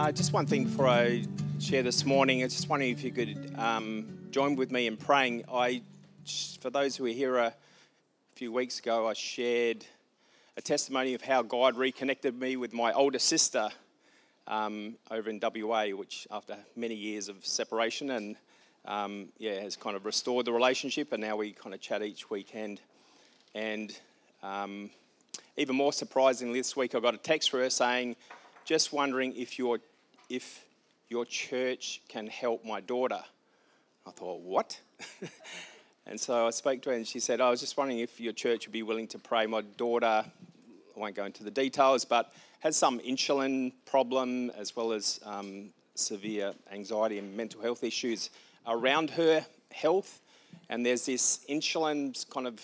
Just one thing before I share this morning. I just wondering if you could join with me in praying. For those who were here a few weeks ago, I shared a testimony of how God reconnected me with my older sister over in WA, which after many years of separation and has kind of restored the relationship, and now we kind of chat each weekend. And even more surprisingly, this week I got a text from her saying, just wondering if your church can help my daughter. I thought, what? And so I spoke to her and she said, I was just wondering if your church would be willing to pray. My daughter, I won't go into the details, but has some insulin problem as well as severe anxiety and mental health issues around her health. And there's this insulin kind of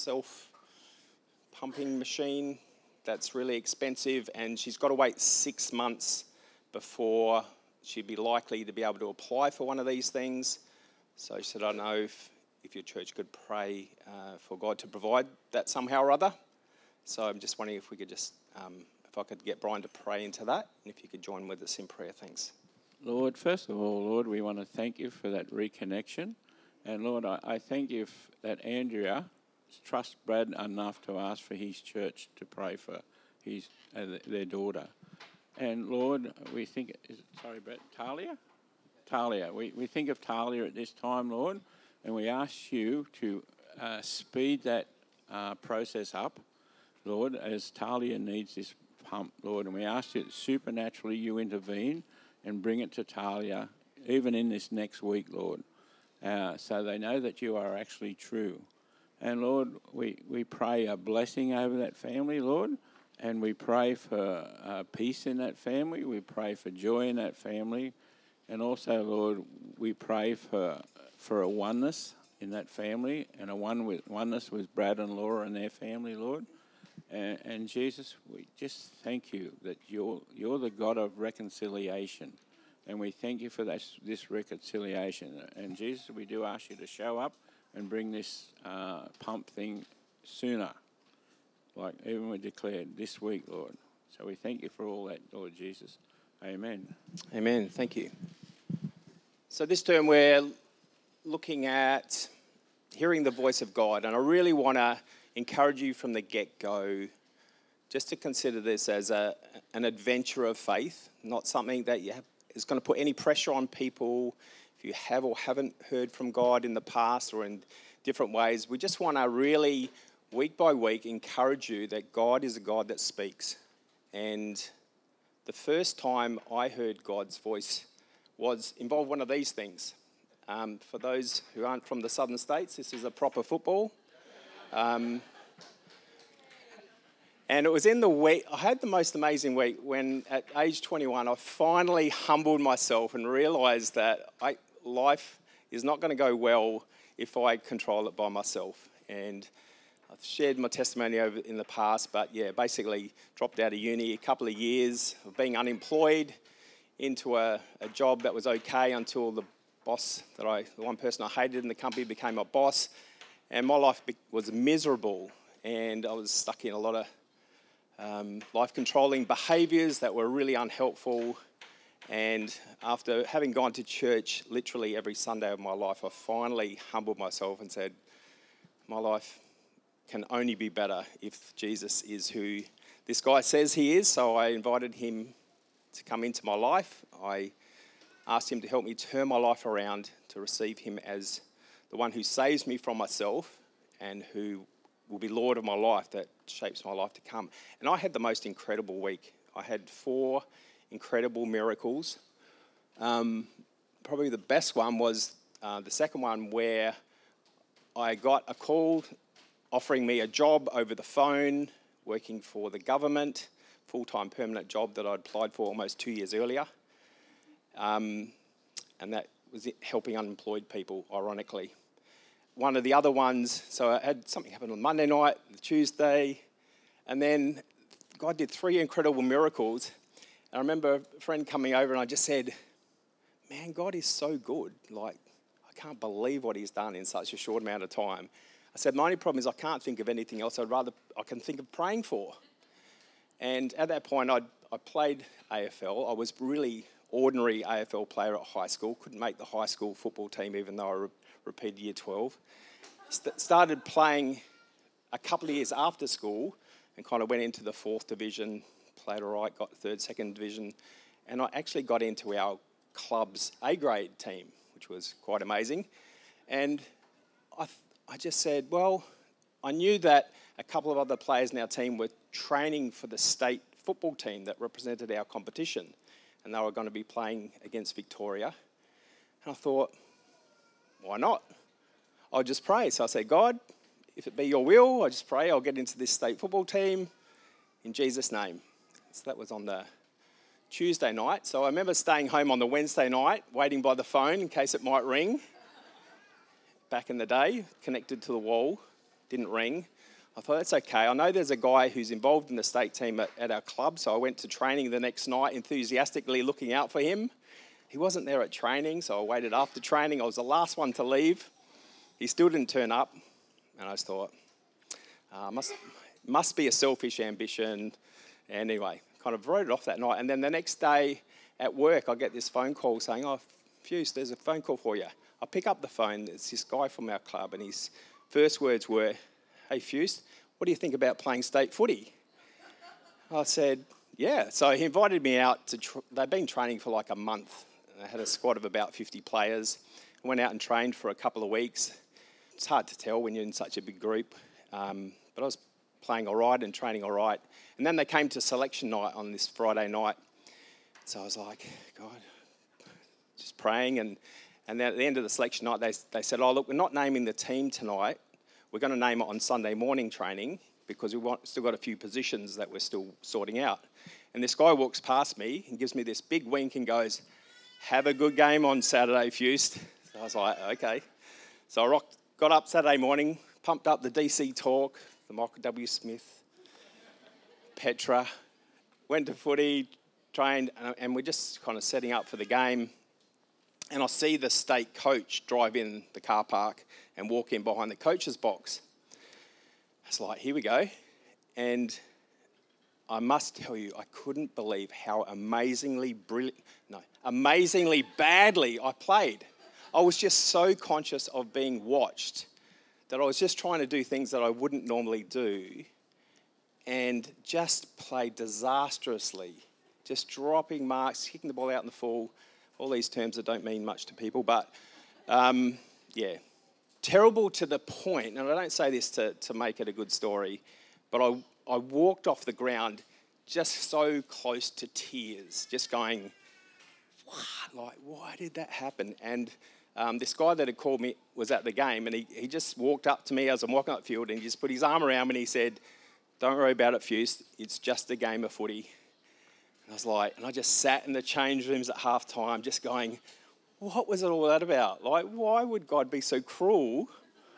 self-pumping machine that's really expensive, and she's got to wait 6 months before she'd be likely to be able to apply for one of these things. So she said, I don't know if your church could pray for God to provide that somehow or other. So I'm just wondering if we could if I could get Brian to pray into that, and if you could join with us in prayer. Thanks. Lord, first of all, Lord, we want to thank you for that reconnection. And Lord, I thank you that Andrea trust Brad enough to ask for his church to pray for their daughter. And Lord, we think, Brad, Talia. We think of Talia at this time, Lord, and we ask you to speed that process up, Lord, as Talia needs this pump, Lord. And we ask you that supernaturally you intervene and bring it to Talia, even in this next week, Lord, so they know that you are actually true. And Lord, we pray a blessing over that family, Lord, and we pray for peace in that family. We pray for joy in that family. And also, Lord, we pray for a oneness in that family and a oneness with Brad and Laura and their family, Lord. And Jesus, we just thank you that you're the God of reconciliation. And we thank you for this reconciliation. And Jesus, we do ask you to show up and bring this pump thing sooner, like even we declared this week, Lord. So we thank you for all that, Lord Jesus. Amen. Amen. Thank you. So this term we're looking at hearing the voice of God, and I really want to encourage you from the get-go just to consider this as an adventure of faith, not something that is going to put any pressure on people. If you have or haven't heard from God in the past or in different ways, we just want to really, week by week, encourage you that God is a God that speaks. And the first time I heard God's voice involved one of these things. For those who aren't from the southern states, this is a proper football. And it was in the week, I had the most amazing week when at age 21, I finally humbled myself and realised that life is not going to go well if I control it by myself. And I've shared my testimony over in the past, but basically dropped out of uni a couple of years of being unemployed into a job that was okay until the one person I hated in the company became my boss. And my life was miserable, and I was stuck in a lot of life-controlling behaviours that were really unhelpful. And after having gone to church literally every Sunday of my life, I finally humbled myself and said, my life can only be better if Jesus is who this guy says he is. So I invited him to come into my life. I asked him to help me turn my life around to receive him as the one who saves me from myself and who will be Lord of my life, that shapes my life to come. And I had the most incredible week. I had 4 incredible miracles. Probably the best one was the second one, where I got a call offering me a job over the phone, working for the government, full-time permanent job that I'd applied for almost 2 years earlier. And that was helping unemployed people, ironically. One of the other ones, so I had something happen on Monday night, Tuesday, and then God did 3 incredible miracles. And I remember a friend coming over and I just said, man, God is so good. Like, I can't believe what he's done in such a short amount of time. I said, my only problem is I can't think of anything else I can think of praying for. And at that point, I played AFL. I was really ordinary AFL player at high school, couldn't make the high school football team even though I repeated year 12. Started playing a couple of years after school and kind of went into the 4th division, played all right, got 3rd, 2nd division, and I actually got into our club's A-grade team, which was quite amazing. And I just said, well, I knew that a couple of other players in our team were training for the state football team that represented our competition, and they were going to be playing against Victoria. And I thought, why not? I'll just pray. So I said, God, if it be your will, I just pray I'll get into this state football team in Jesus' name. So that was on the Tuesday night. So I remember staying home on the Wednesday night, waiting by the phone in case it might ring. Back in the day, connected to the wall, didn't ring. I thought, that's okay. I know there's a guy who's involved in the state team at our club, so I went to training the next night, enthusiastically looking out for him. He wasn't there at training, so I waited after training. I was the last one to leave. He still didn't turn up, and I just thought, must be a selfish ambition. Anyway, kind of wrote it off that night. And then the next day at work, I get this phone call saying, oh, Fuse, there's a phone call for you. I pick up the phone. It's this guy from our club, and his first words were, hey, Fuse, what do you think about playing state footy? I said, yeah. So he invited me out. They'd been training for like a month. They had a squad of about 50 players. I went out and trained for a couple of weeks. It's hard to tell when you're in such a big group. But I was playing all right and training all right. And then they came to selection night on this Friday night. So I was like, God, just praying. And then at the end of the selection night, they said, oh, look, we're not naming the team tonight. We're going to name it on Sunday morning training because still got a few positions that we're still sorting out. And this guy walks past me and gives me this big wink and goes, have a good game on Saturday, Fused. So I was like, okay. So I got up Saturday morning, pumped up the DC Talk, the Michael W. Smith, Petra, went to footy, trained, and we're just kind of setting up for the game. And I see the state coach drive in the car park and walk in behind the coach's box. It's like, here we go. And I must tell you, I couldn't believe how amazingly badly I played. I was just so conscious of being watched that I was just trying to do things that I wouldn't normally do and just played disastrously, just dropping marks, kicking the ball out in the full, all these terms that don't mean much to people, but terrible to the point, and I don't say this to make it a good story, but I walked off the ground just so close to tears, just going, what? Like, why did that happen? And this guy that had called me was at the game, and he just walked up to me as I'm walking up the field, and he just put his arm around me and he said, don't worry about it, Fuse, it's just a game of footy. And I was like, and I just sat in the change rooms at half time just going, what was it all that about? Like, why would God be so cruel?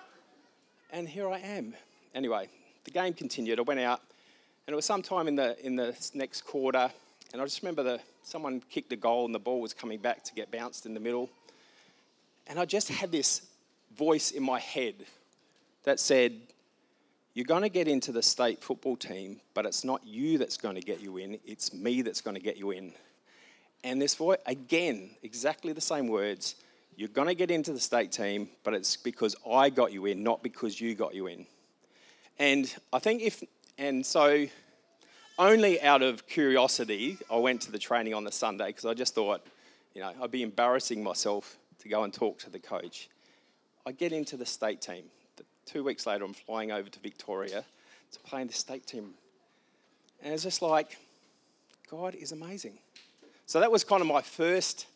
And here I am. Anyway, the game continued. I went out, and it was sometime in the next quarter, and I just remember someone kicked a goal and the ball was coming back to get bounced in the middle. And I just had this voice in my head that said, you're going to get into the state football team, but it's not you that's going to get you in, it's me that's going to get you in. And this voice, again, exactly the same words, you're going to get into the state team, but it's because I got you in, not because you got you in. And I think so only out of curiosity, I went to the training on the Sunday because I just thought, I'd be embarrassing myself to go and talk to the coach. I get into the state team. 2 weeks later, I'm flying over to Victoria to play in the state team. And it's just like, God is amazing. So that was kind of my first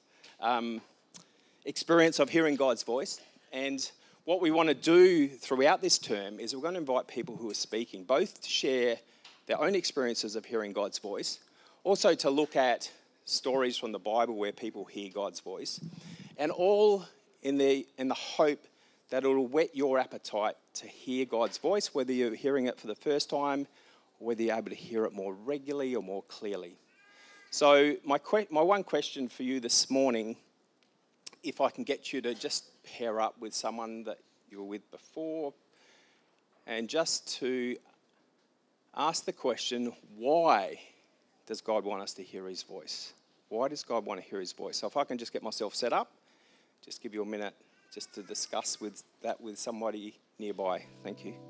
experience of hearing God's voice. And what we want to do throughout this term is we're going to invite people who are speaking, both to share their own experiences of hearing God's voice, also to look at stories from the Bible where people hear God's voice, and all in the hope that it'll whet your appetite to hear God's voice, whether you're hearing it for the first time or whether you're able to hear it more regularly or more clearly. So my one question for you this morning, if I can get you to just pair up with someone that you were with before, and just to ask the question, why does God want us to hear his voice? Why does God want to hear his voice? So if I can just get myself set up, just give you a minute just to discuss with somebody nearby. Thank you.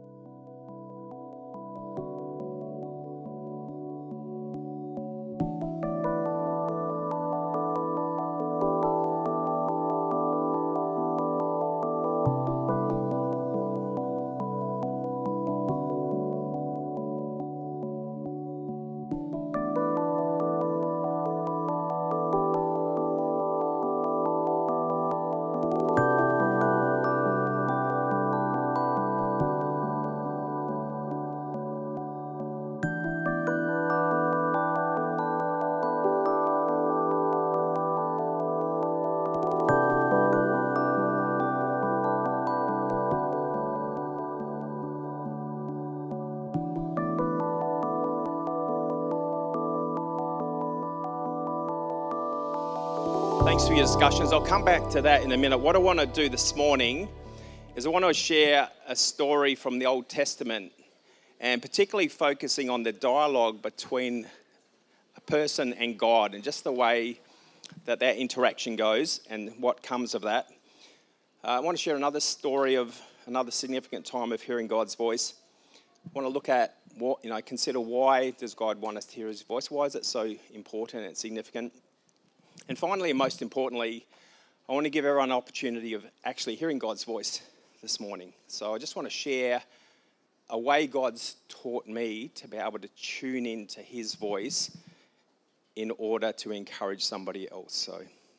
Thanks for your discussions. I'll come back to that in a minute. What I want to do this morning is I want to share a story from the Old Testament, and particularly focusing on the dialogue between a person and God and just the way that interaction goes and what comes of that. I want to share another story of another significant time of hearing God's voice. I want to look at consider why does God want us to hear his voice? Why is it so important and significant? And finally, and most importantly, I want to give everyone an opportunity of actually hearing God's voice this morning. So I just want to share a way God's taught me to be able to tune into his voice in order to encourage somebody else. So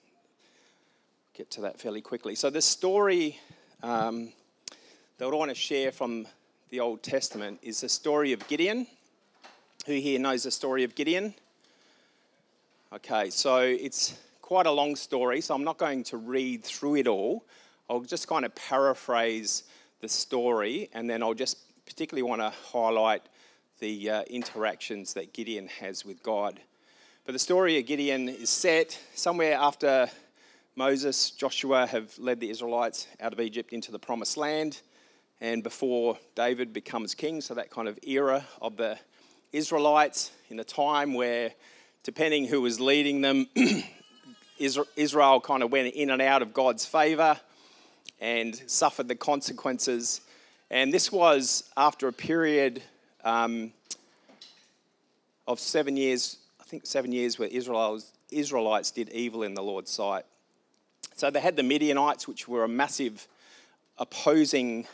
get to that fairly quickly. So the story that I want to share from the Old Testament is the story of Gideon. Who here knows the story of Gideon? Okay, so it's quite a long story, so I'm not going to read through it all. I'll just kind of paraphrase the story, and then I'll just particularly want to highlight the interactions that Gideon has with God. But the story of Gideon is set somewhere after Moses, Joshua have led the Israelites out of Egypt into the Promised Land, and before David becomes king, so that kind of era of the Israelites in a time where, depending who was leading them, Israel kind of went in and out of God's favour and suffered the consequences. And this was after a period of 7 years, I think 7 years, where Israelites did evil in the Lord's sight. So they had the Midianites, which were a massive opposing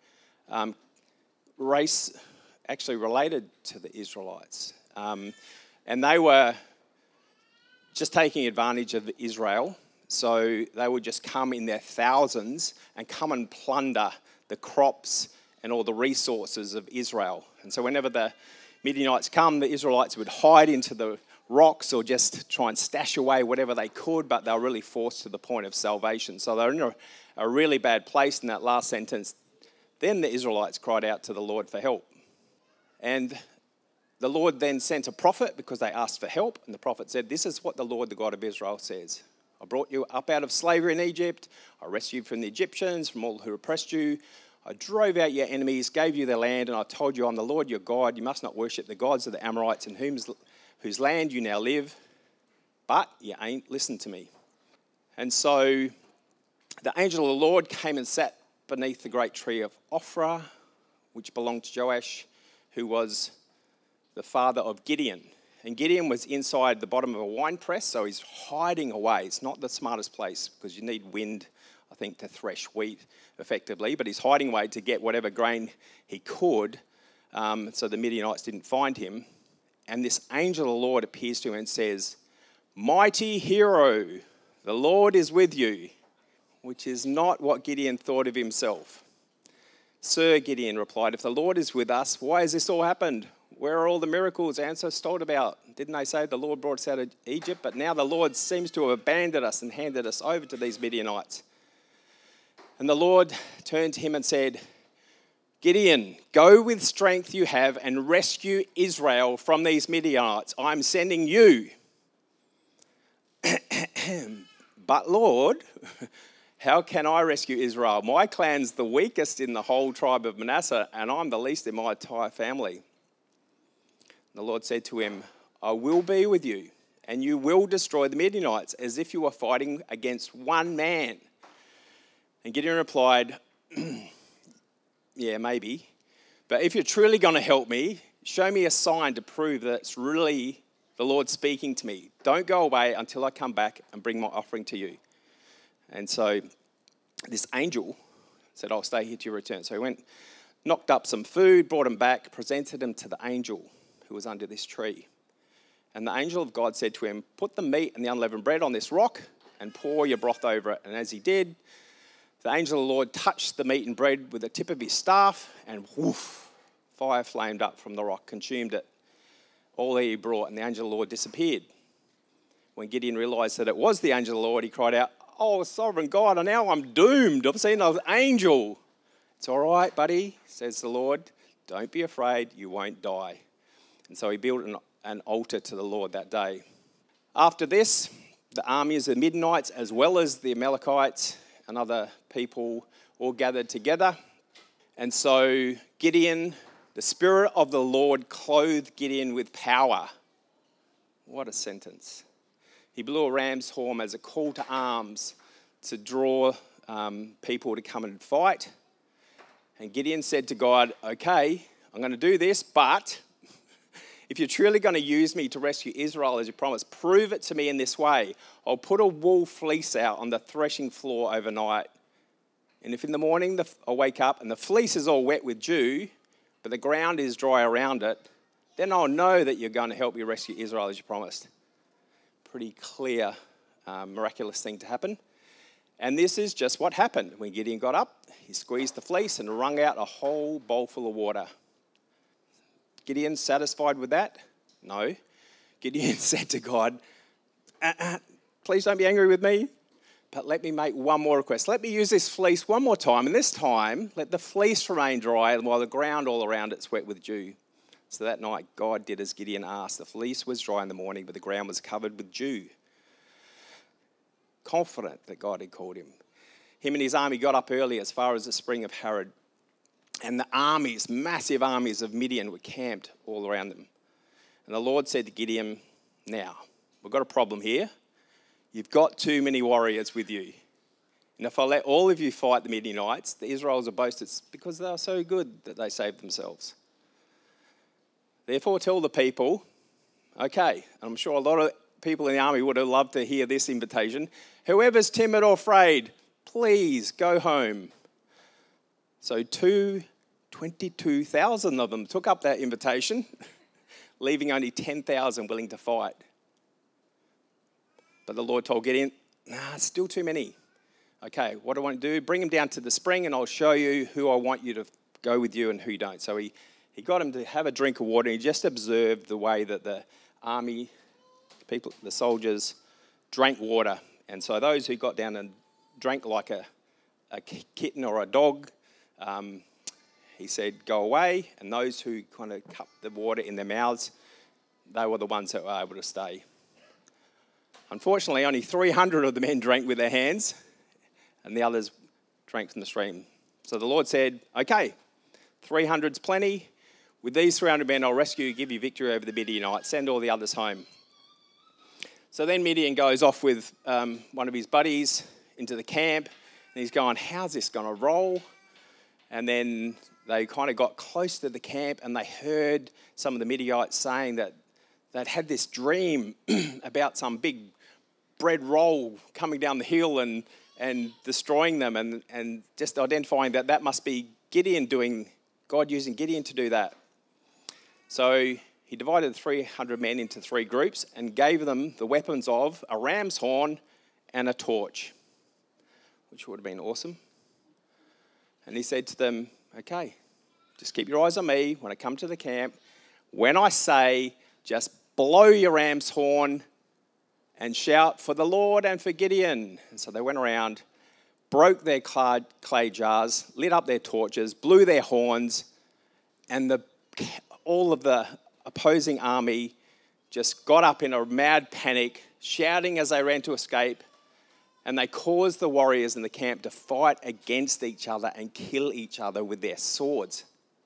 race, actually related to the Israelites. And they were just taking advantage of Israel. So they would just come in their thousands and come and plunder the crops and all the resources of Israel. And so whenever the Midianites come, the Israelites would hide into the rocks or just try and stash away whatever they could, but they were really forced to the point of salvation. So they're in a really bad place in that last sentence. Then the Israelites cried out to the Lord for help. And the Lord then sent a prophet because they asked for help. And the prophet said, "This is what the Lord, the God of Israel, says. I brought you up out of slavery in Egypt. I rescued you from the Egyptians, from all who oppressed you. I drove out your enemies, gave you their land, and I told you I'm the Lord your God. You must not worship the gods of the Amorites in whose land you now live. But you ain't listened to me." And so the angel of the Lord came and sat beneath the great tree of Ophrah, which belonged to Joash, who was the father of Gideon. And Gideon was inside the bottom of a wine press, so he's hiding away. It's not the smartest place because you need wind, I think, to thresh wheat effectively. But he's hiding away to get whatever grain he could, so the Midianites didn't find him. And this angel of the Lord appears to him and says, "Mighty hero, the Lord is with you," which is not what Gideon thought of himself. "Sir," Gideon replied, "if the Lord is with us, why has this all happened? Where are all the miracles ancestors told about? Didn't they say the Lord brought us out of Egypt? But now the Lord seems to have abandoned us and handed us over to these Midianites." And the Lord turned to him and said, "Gideon, go with strength you have and rescue Israel from these Midianites. I'm sending you." "But Lord, how can I rescue Israel? My clan's the weakest in the whole tribe of Manasseh, and I'm the least in my entire family." The Lord said to him, "I will be with you, and you will destroy the Midianites as if you were fighting against one man. And Gideon replied, yeah, maybe. But if you're truly going to help me, show me a sign to prove that it's really the Lord speaking to me. Don't go away until I come back and bring my offering to you. And so this angel said, I'll stay here till you return. So he went, knocked up some food, brought him back, presented him to the angel who was under this tree. And the angel of God said to him, put the meat and the unleavened bread on this rock and pour your broth over it. And as he did, the angel of the Lord touched the meat and bread with the tip of his staff, and whoof, fire flamed up from the rock, consumed it. All that he brought, and the angel of the Lord disappeared. When Gideon realized that it was the angel of the Lord, he cried out, oh, sovereign God, and now I'm doomed. I've seen an angel. It's all right, buddy, says the Lord. Don't be afraid, you won't die. And so he built an altar to the Lord that day. After this, the armies of the Midianites, as well as the Amalekites and other people, all gathered together. And so Gideon, the Spirit of the Lord clothed Gideon with power. What a sentence. He blew a ram's horn as a call to arms to draw people to come and fight. And Gideon said to God, okay, I'm going to do this, but if you're truly going to use me to rescue Israel as you promised, prove it to me in this way. I'll put a wool fleece out on the threshing floor overnight. And if in the morning I wake up and the fleece is all wet with dew, but the ground is dry around it, then I'll know that you're going to help me rescue Israel as you promised. Pretty clear, miraculous thing to happen. And this is just what happened. When Gideon got up, he squeezed the fleece and wrung out a whole bowl full of water. Gideon satisfied with that? No. Gideon said to God, please don't be angry with me, but let me make one more request. Let me use this fleece one more time, and this time let the fleece remain dry while the ground all around it's wet with dew. So that night God did as Gideon asked. The fleece was dry in the morning, but the ground was covered with dew. Confident that God had called him. Him and his army got up early as far as the spring of Harod. And the armies, massive armies of Midian were camped all around them. And the Lord said to Gideon, now, we've got a problem here. You've got too many warriors with you. And if I let all of you fight the Midianites, the Israelites will boast it's because they are so good that they saved themselves. Therefore tell the people, okay, and I'm sure a lot of people in the army would have loved to hear this invitation. Whoever's timid or afraid, please go home. So 22,000 of them took up that invitation, leaving only 10,000 willing to fight. But the Lord told Gideon, it's still too many. Okay, what do I want to do? Bring them down to the spring and I'll show you who I want you to go with you and who don't. So he got him to have a drink of water and he just observed the way that the army, the soldiers, drank water. And so those who got down and drank like a kitten or a dog, he said, go away. And those who kind of cupped the water in their mouths, they were the ones that were able to stay. Unfortunately, only 300 of the men drank with their hands, and the others drank from the stream. So the Lord said, okay, 300's plenty. With these 300 men, I'll rescue you, give you victory over the Midianites. Send all the others home. So then Midian goes off with one of his buddies into the camp, and he's going, how's this going to roll? And then they kind of got close to the camp, and they heard some of the Midianites saying that they'd had this dream about some big bread roll coming down the hill and destroying them, and just identifying that must be Gideon doing, God using Gideon to do that. So he divided the 300 men into 3 groups and gave them the weapons of a ram's horn and a torch, which would have been awesome. And he said to them, okay, just keep your eyes on me when I come to the camp. When I say, just blow your ram's horn and shout for the Lord and for Gideon. And so they went around, broke their clay jars, lit up their torches, blew their horns, and all of the opposing army just got up in a mad panic, shouting as they ran to escape, and they caused the warriors in the camp to fight against each other and kill each other with their swords.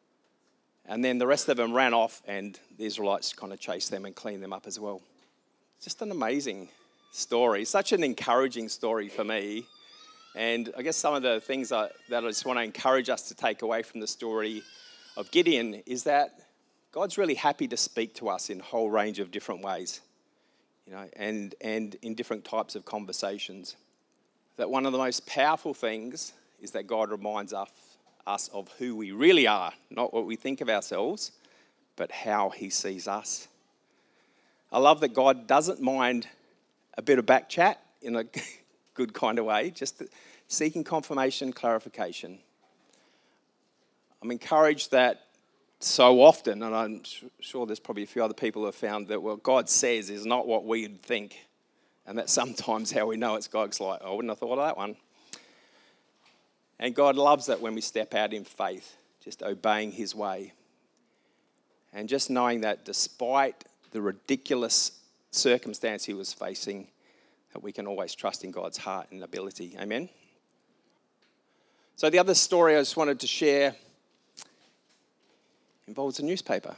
And then the rest of them ran off, and the Israelites kind of chased them and cleaned them up as well. just an amazing story, such an encouraging story for me. And I guess some of the things that I just want to encourage us to take away from the story of Gideon is that God's really happy to speak to us in a whole range of different ways, and in different types of conversations. That one of the most powerful things is that God reminds us of who we really are, not what we think of ourselves, but how he sees us. I love that God doesn't mind a bit of back chat in a good kind of way, just seeking confirmation, clarification. I'm encouraged that so often, and I'm sure there's probably a few other people who have found that what God says is not what we'd think, and that's sometimes how we know it's God's like, I wouldn't have thought of that one. And God loves that when we step out in faith, just obeying his way. And just knowing that despite the ridiculous circumstance he was facing, that we can always trust in God's heart and ability. Amen? So the other story I just wanted to share involves a newspaper.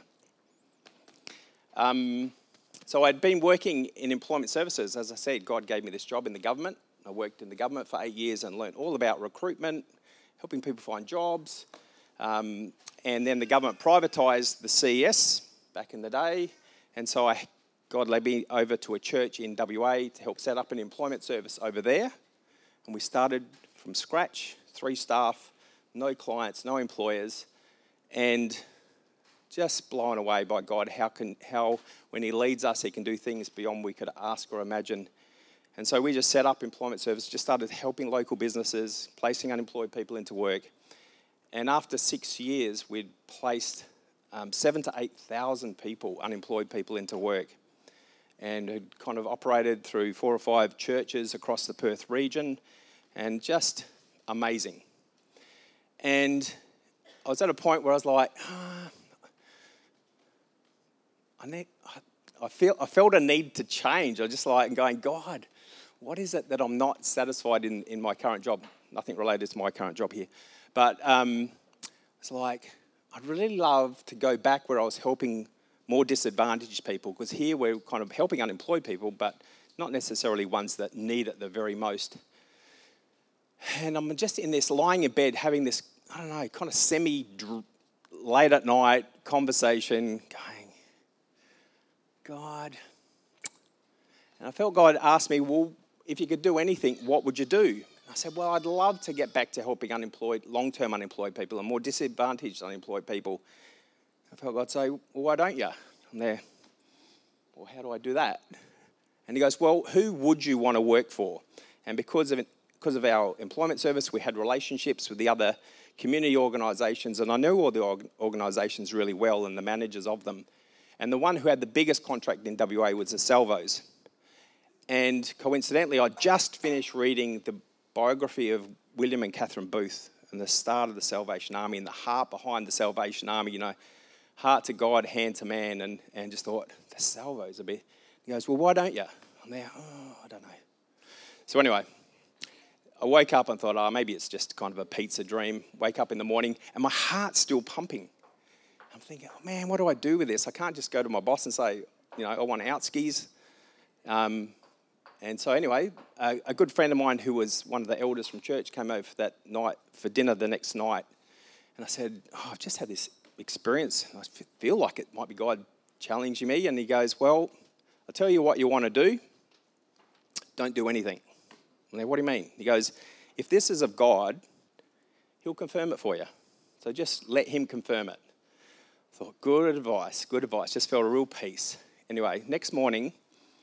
So I'd been working in employment services. As I said, God gave me this job in the government. I worked in the government for 8 years and learned all about recruitment, helping people find jobs. And then the government privatised the CES back in the day. And so God led me over to a church in WA to help set up an employment service over there. And we started from scratch, 3 staff, no clients, no employers. And just blown away by God, how when he leads us, he can do things beyond we could ask or imagine. And so we just set up employment service, just started helping local businesses, placing unemployed people into work. And after 6 years, we'd placed 7,000 to 8,000 people, unemployed people, into work. And had kind of operated through 4 or 5 churches across the Perth region, and just amazing. And I was at a point where I was like, I felt a need to change. I was just like going, God, what is it that I'm not satisfied in my current job? Nothing related to my current job here. But it's like, I'd really love to go back where I was helping more disadvantaged people, because here we're kind of helping unemployed people, but not necessarily ones that need it the very most. And I'm just in this, lying in bed, having this, I don't know, kind of late at night conversation, going, God. And I felt God asked me, well, if you could do anything, what would you do? I said, well, I'd love to get back to helping long-term unemployed people and more disadvantaged unemployed people. I felt God say, well, why don't you? I'm there, well, how do I do that? And he goes, well, who would you want to work for? And because of our employment service, we had relationships with the other community organisations, and I knew all the organisations really well and the managers of them. And the one who had the biggest contract in WA was the Salvos. And coincidentally, I just finished reading the biography of William and Catherine Booth and the start of the Salvation Army and the heart behind the Salvation Army, heart to God, hand to man, and just thought, the Salvos a bit. He goes, well, why don't you? I'm there, I don't know. So anyway, I woke up and thought, maybe it's just kind of a pizza dream. Wake up in the morning and my heart's still pumping. I'm thinking, oh man, what do I do with this? I can't just go to my boss and say, I want out skis. And so anyway, a good friend of mine who was one of the elders from church came over that night for dinner the next night. And I said, I've just had this experience. I feel like it might be God challenging me. And he goes, well, I'll tell you what you want to do. Don't do anything. I'm like, what do you mean? He goes, if this is of God, he'll confirm it for you. So just let him confirm it. I thought, good advice. Just felt a real peace. Anyway, next morning,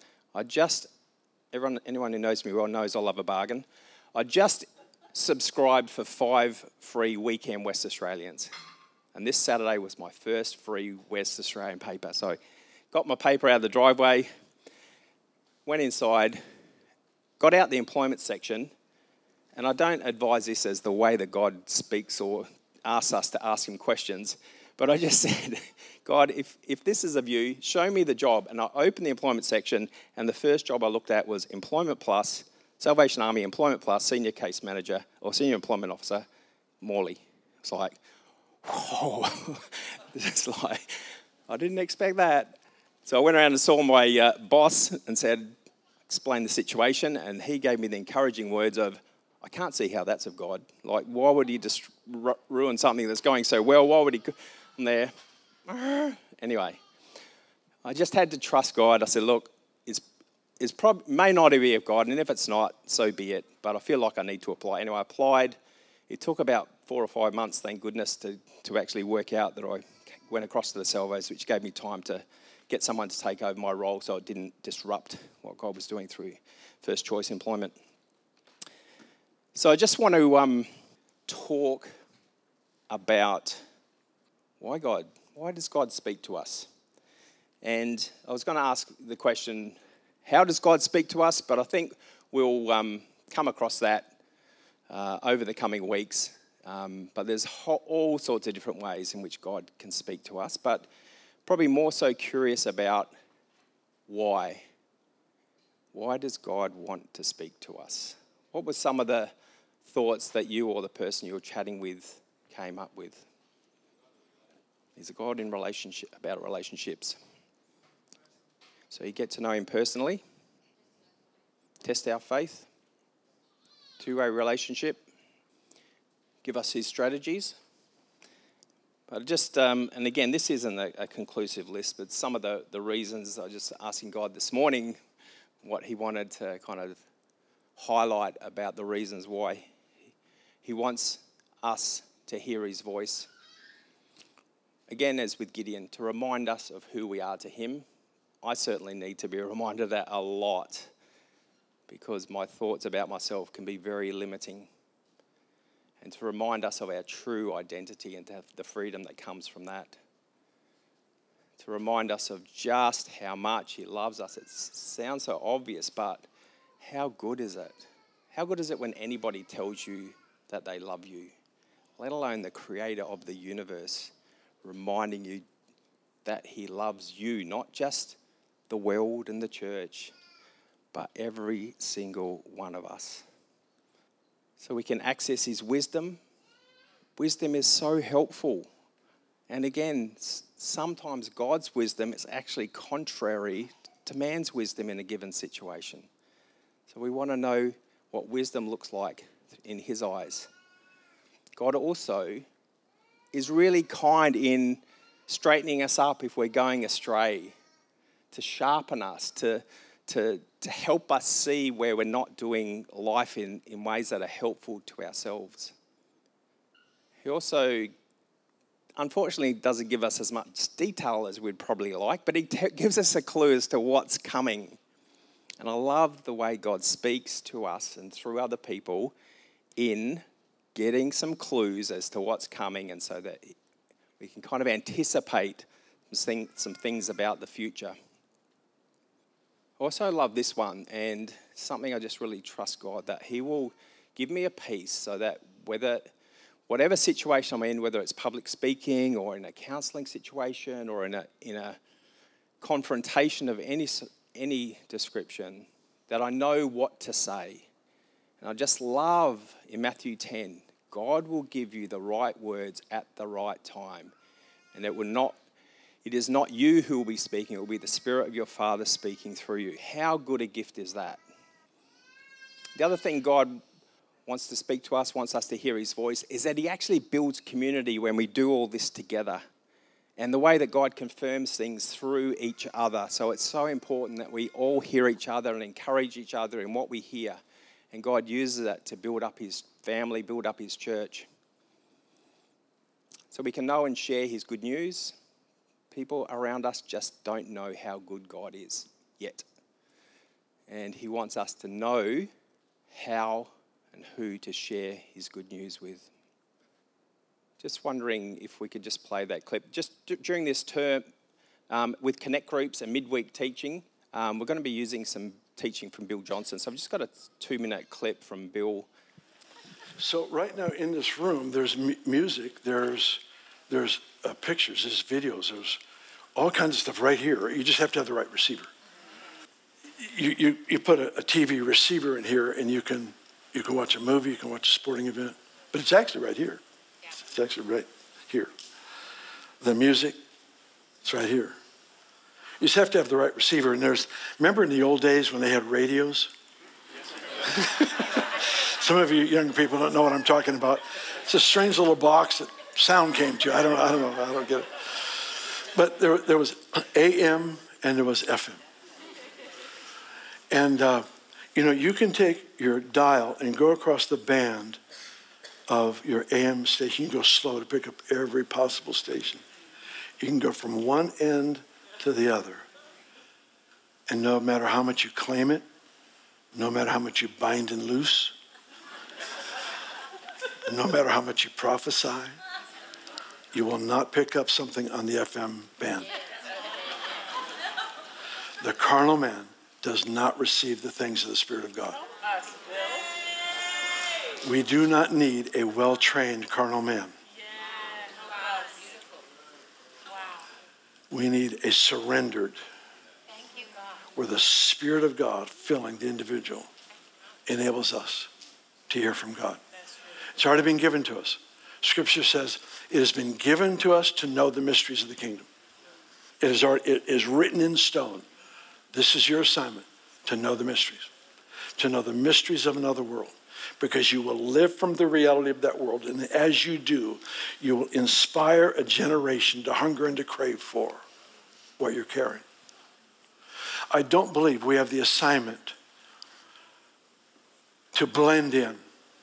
anyone who knows me well knows I love a bargain. I just subscribed for 5 free Weekend West Australians. And this Saturday was my first free West Australian paper. So got my paper out of the driveway, went inside, got out the employment section, and I don't advise this as the way that God speaks or asks us to ask him questions, but I just said, God, if this is of you, show me the job. And I opened the employment section, and the first job I looked at was Employment Plus, Salvation Army, Employment Plus, Senior Case Manager, or Senior Employment Officer, Morley. It's like, whoa. It's like, I didn't expect that. So I went around and saw my boss and explained the situation, and he gave me the encouraging words of, I can't see how that's of God. Like, why would he just ruin something that's going so well? Why would he? I'm there. Anyway, I just had to trust God. I said, look, may not be of God, and if it's not, so be it. But I feel like I need to apply. Anyway, I applied. It took about 4 or 5 months, thank goodness, to actually work out that I went across to the Salvos, which gave me time to get someone to take over my role so it didn't disrupt what God was doing through first choice employment. So I just want to talk about why does God speak to us? And I was going to ask the question, how does God speak to us? But I think we'll come across that over the coming weeks. But there's all sorts of different ways in which God can speak to us. But probably more so curious about why. Why does God want to speak to us? What were some of the thoughts that you or the person you were chatting with came up with? He's a God about relationships. So you get to know him personally, test our faith, two-way relationship, give us his strategies. But just, and again, this isn't a conclusive list, but some of the reasons, I was just asking God this morning what he wanted to kind of highlight about the reasons why he wants us to hear his voice. Again, as with Gideon, to remind us of who we are to him. I certainly need to be reminded of that a lot because my thoughts about myself can be very limiting. And to remind us of our true identity and to have the freedom that comes from that. To remind us of just how much he loves us. It sounds so obvious, but how good is it? How good is it when anybody tells you that they love you? Let alone the creator of the universe reminding you that he loves you, not just the world and the church, but every single one of us. So we can access his wisdom. Wisdom is so helpful. And again, sometimes God's wisdom is actually contrary to man's wisdom in a given situation. So we want to know what wisdom looks like in his eyes. God also is really kind in straightening us up if we're going astray, to sharpen us, to help us see where we're not doing life in ways that are helpful to ourselves. He also, unfortunately, doesn't give us as much detail as we'd probably like, but he gives us a clue as to what's coming. And I love the way God speaks to us and through other people in getting some clues as to what's coming, and so that we can kind of anticipate some things about the future. I also love this one, and something I just really trust God, that he will give me a peace so that whatever situation I'm in, whether it's public speaking or in a counselling situation or in a confrontation of any description, that I know what to say. And I just love in Matthew 10, God will give you the right words at the right time. And it is not you who will be speaking, it will be the Spirit of your Father speaking through you. How good a gift is that? The other thing God wants to speak to us, wants us to hear his voice, is that he actually builds community when we do all this together. And the way that God confirms things through each other. So it's so important that we all hear each other and encourage each other in what we hear. And God uses that to build up his family, build up his church. So we can know and share his good news. People around us just don't know how good God is yet. And he wants us to know how and who to share his good news with. Just wondering if we could just play that clip. Just during this term, with Connect groups and midweek teaching, we're going to be using some teaching from Bill Johnson. So I've just got a 2-minute clip from Bill. So right now in this room, there's music, there's pictures, there's videos, there's all kinds of stuff right here. You just have to have the right receiver. You put a TV receiver in here, and you can watch a movie, you can watch a sporting event, but it's actually right here. Yeah. It's actually right here. The music, it's right here. You just have to have the right receiver. And remember in the old days when they had radios? Some of you young people don't know what I'm talking about. It's a strange little box that sound came to. I don't know. I don't get it. But there was AM and there was FM. And, you can take your dial and go across the band of your AM station. You can go slow to pick up every possible station. You can go from one end to the other. And no matter how much you claim it, no matter how much you bind and loose, no matter how much you prophesy, you will not pick up something on the FM band. The carnal man does not receive the things of the Spirit of God. We do not need a well-trained carnal man. We need a surrendered, where the Spirit of God filling the individual enables us to hear from God. It's already been given to us. Scripture says it has been given to us to know the mysteries of the kingdom. It is written in stone. This is your assignment, to know the mysteries of another world, because you will live from the reality of that world. And as you do, you will inspire a generation to hunger and to crave for what you're carrying. I don't believe we have the assignment to blend in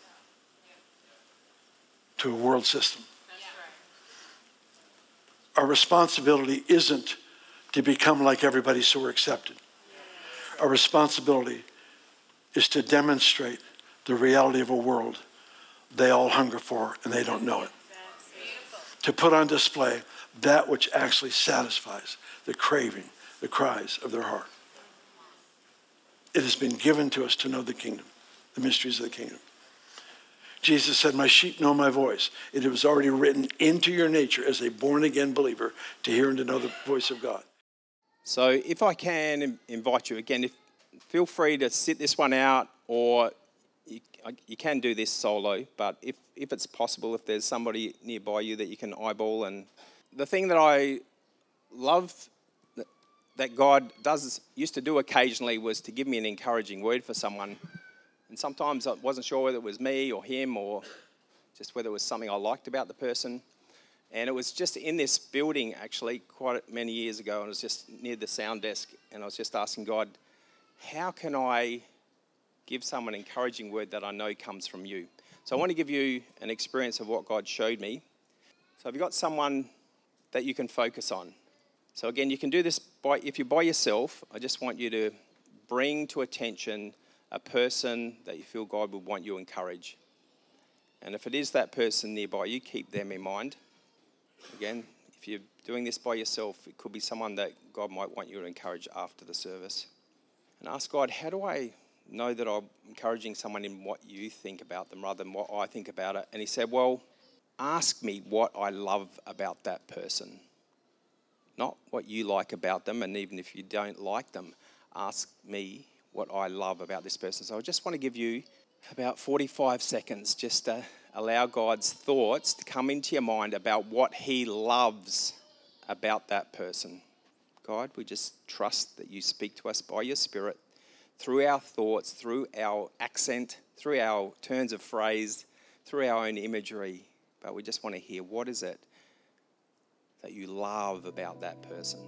to a world system. Our responsibility isn't to become like everybody so we're accepted. Our responsibility is to demonstrate the reality of a world they all hunger for and they don't know it. To put on display that which actually satisfies the craving, the cries of their heart. It has been given to us to know the kingdom, the mysteries of the kingdom. Jesus said, my sheep know my voice. It was already written into your nature as a born-again believer to hear and to know the voice of God. So if I can invite you again, feel free to sit this one out, or you can do this solo, but if it's possible, if there's somebody nearby you that you can eyeball. And the thing that I love that God used to do occasionally was to give me an encouraging word for someone. And sometimes I wasn't sure whether it was me or him, or just whether it was something I liked about the person. And it was just in this building, actually, quite many years ago, and I was just near the sound desk, and I was just asking God, how can I give someone an encouraging word that I know comes from you? So I want to give you an experience of what God showed me. So have you got someone that you can focus on? So again, you can do this if you're by yourself. I just want you to bring to attention a person that you feel God would want you to encourage. And if it is that person nearby you, keep them in mind. Again, if you're doing this by yourself, it could be someone that God might want you to encourage after the service. And ask God, how do I know that I'm encouraging someone in what you think about them rather than what I think about it? And he said, well, ask me what I love about that person. Not what you like about them, and even if you don't like them, ask me what I love about this person. So I just want to give you about 45 seconds just to allow God's thoughts to come into your mind about what he loves about that person. God, we just trust that you speak to us by your Spirit through our thoughts, through our accent, through our turns of phrase, through our own imagery. But we just want to hear, what is it that you love about that person?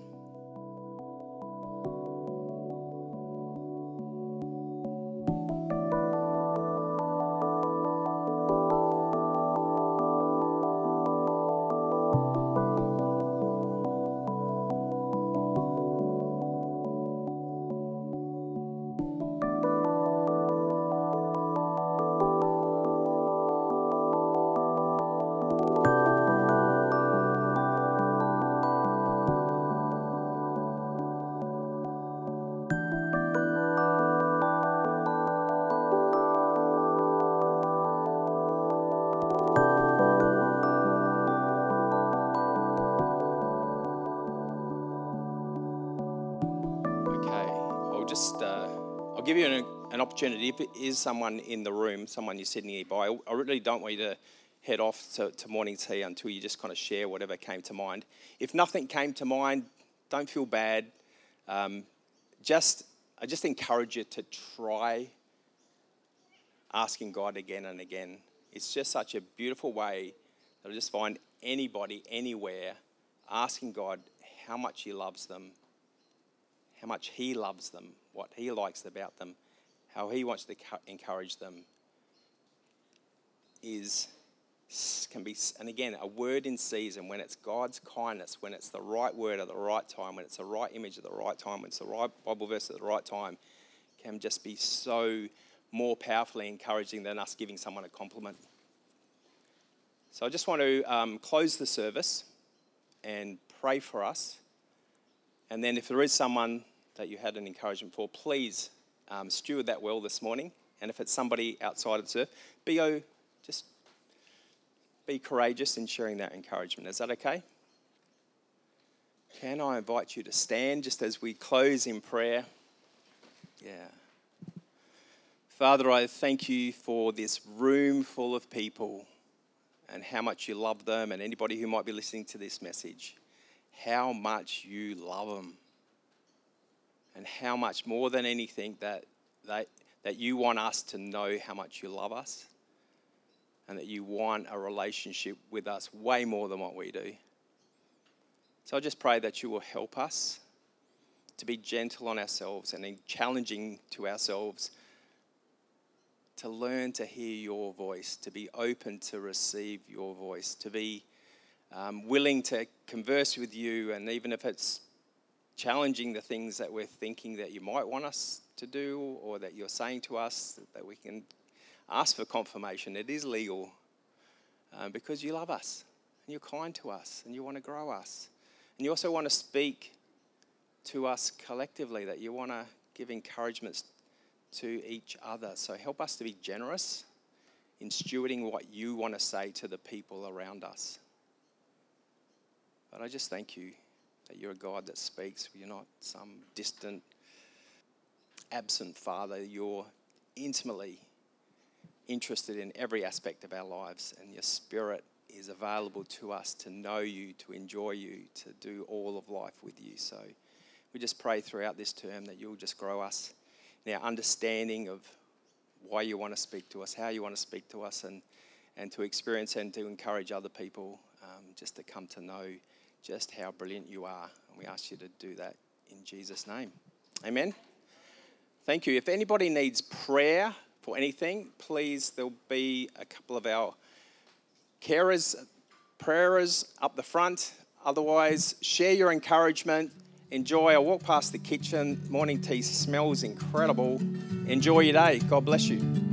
I'll give you an opportunity. If it is someone in the room, someone you're sitting nearby, I really don't want you to head off to morning tea until you just kind of share whatever came to mind. If nothing came to mind, don't feel bad. I just encourage you to try asking God again and again. It's just such a beautiful way that I just find anybody, anywhere, asking God how much he loves them, how much he loves them, what he likes about them, how he wants to encourage them can be, and again, a word in season, when it's God's kindness, when it's the right word at the right time, when it's the right image at the right time, when it's the right Bible verse at the right time, can just be so more powerfully encouraging than us giving someone a compliment. So I just want to close the service and pray for us. And then if there is someone that you had an encouragement for, please steward that well this morning. And if it's somebody outside of the service, just be courageous in sharing that encouragement. Is that okay? Can I invite you to stand just as we close in prayer? Yeah. Father, I thank you for this room full of people and how much you love them, and anybody who might be listening to this message, how much you love them, and how much more than anything that you want us to know how much you love us, and that you want a relationship with us way more than what we do. So I just pray that you will help us to be gentle on ourselves and challenging to ourselves, to learn to hear your voice, to be open to receive your voice, to be willing to converse with you, and even if it's challenging the things that we're thinking that you might want us to do or that you're saying to us, that we can ask for confirmation. It is legal because you love us and you're kind to us and you want to grow us. And you also want to speak to us collectively, that you want to give encouragements to each other. So help us to be generous in stewarding what you want to say to the people around us. But I just thank you that you're a God that speaks. You're not some distant, absent Father. You're intimately interested in every aspect of our lives, and your Spirit is available to us to know you, to enjoy you, to do all of life with you. So we just pray throughout this term that you'll just grow us in our understanding of why you want to speak to us, how you want to speak to us, and to experience and to encourage other people just to come to know just how brilliant you are. And we ask you to do that in Jesus' name. Amen. Thank you. If anybody needs prayer for anything, please, there'll be a couple of our prayers up the front. Otherwise, share your encouragement. Enjoy. I walk past the kitchen. Morning tea smells incredible. Enjoy your day. God bless you.